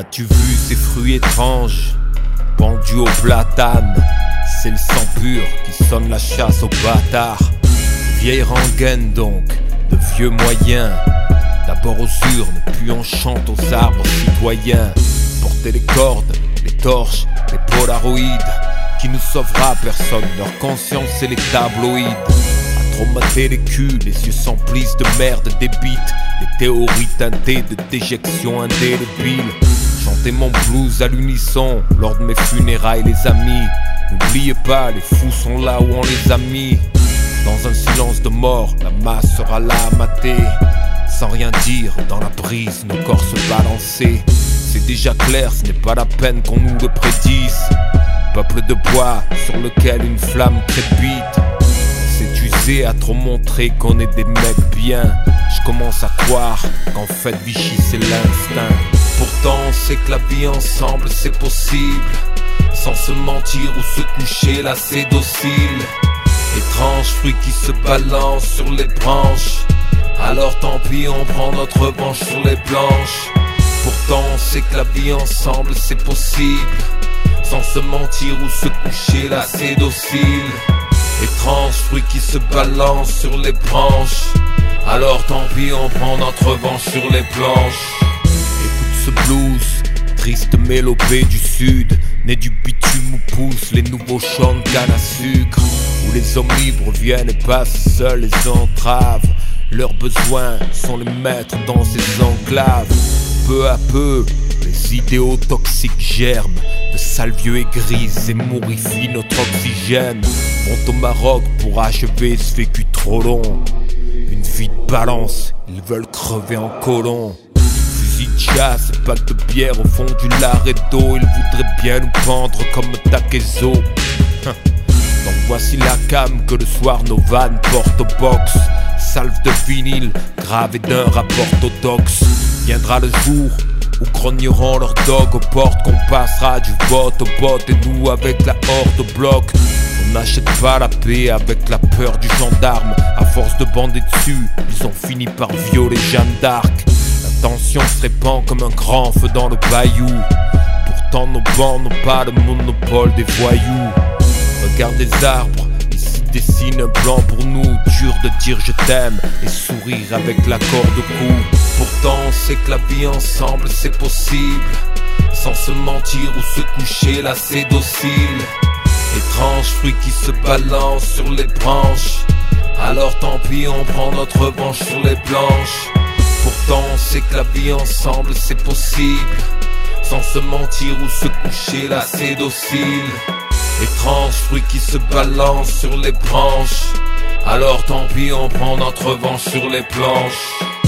As-tu vu ces fruits étranges pendus au platane? C'est le sang pur qui sonne la chasse aux bâtards. Vieille rengaine donc, de vieux moyens. D'abord aux urnes, puis on chante aux arbres citoyens. Porter les cordes, les torches, les polaroïdes. Qui nous sauvera personne, leur conscience c'est les tabloïds. À trop mater les culs, les yeux s'emplissent de merde débite. Les théories teintées de déjection indélébile. Chanter mon blues à l'unisson lors de mes funérailles les amis. N'oubliez pas, les fous sont là où on les a mis. Dans un silence de mort, la masse sera là à mater. Sans rien dire, dans la brise, nos corps se balancer. C'est déjà clair, ce n'est pas la peine qu'on nous le prédise. Peuple de bois sur lequel une flamme crépite. On s'est usé à trop montrer qu'on est des mecs bien. Je commence à croire qu'en fait Vichy c'est l'instinct. Pourtant on sait que la vie ensemble c'est possible. Sans se mentir ou se coucher là c'est docile. Étrange fruit qui se balance sur les branches. Alors tant pis on prend notre revanche sur les planches. Pourtant on sait que la vie ensemble c'est possible. Sans se mentir ou se coucher là c'est docile. Étrange fruit qui se balance sur les branches. Alors tant pis on prend notre revanche sur les planches. Écoute ce blues, triste mélopée du sud. Né du bitume où poussent les nouveaux champs de canne à sucre. Où les hommes libres viennent et passent seuls les entraves. Leurs besoins sont les maîtres dans ces enclaves. Peu à peu, les idéaux toxiques germent. De sales vieux et grises et morifient notre oxygène. Vont au Maroc pour achever ce vécu trop long. Une vie de balance, ils veulent crever en colon. Fusil de chasse et pack de bière au fond du Laredo. Ils voudraient bien nous pendre comme Takezo. Donc voici la cam que le soir nos vannes portent au box. Salve de vinyle, gravée d'un rap orthodoxe. Viendra le jour où grogneront leurs dogs aux portes. Qu'on passera du vote au bot et nous avec la horde au bloc. On n'achète pas la paix avec la peur du gendarme. À force de bander dessus, ils ont fini par violer Jeanne d'Arc. La tension se répand comme un grand feu dans le bayou. Pourtant nos bancs n'ont pas le monopole des voyous. Regarde les arbres, ici dessine un plan pour nous. Dur de dire je t'aime et sourire avec l'accord de cou. Pourtant on sait que la vie ensemble c'est possible. Sans se mentir ou se coucher là c'est docile. Étrange fruit qui se balance sur les branches. Alors tant pis on prend notre revanche sur les planches. Pourtant on sait que la vie ensemble c'est possible. Sans se mentir ou se coucher là c'est docile. Étrange fruit qui se balance sur les branches. Alors tant pis on prend notre revanche sur les planches.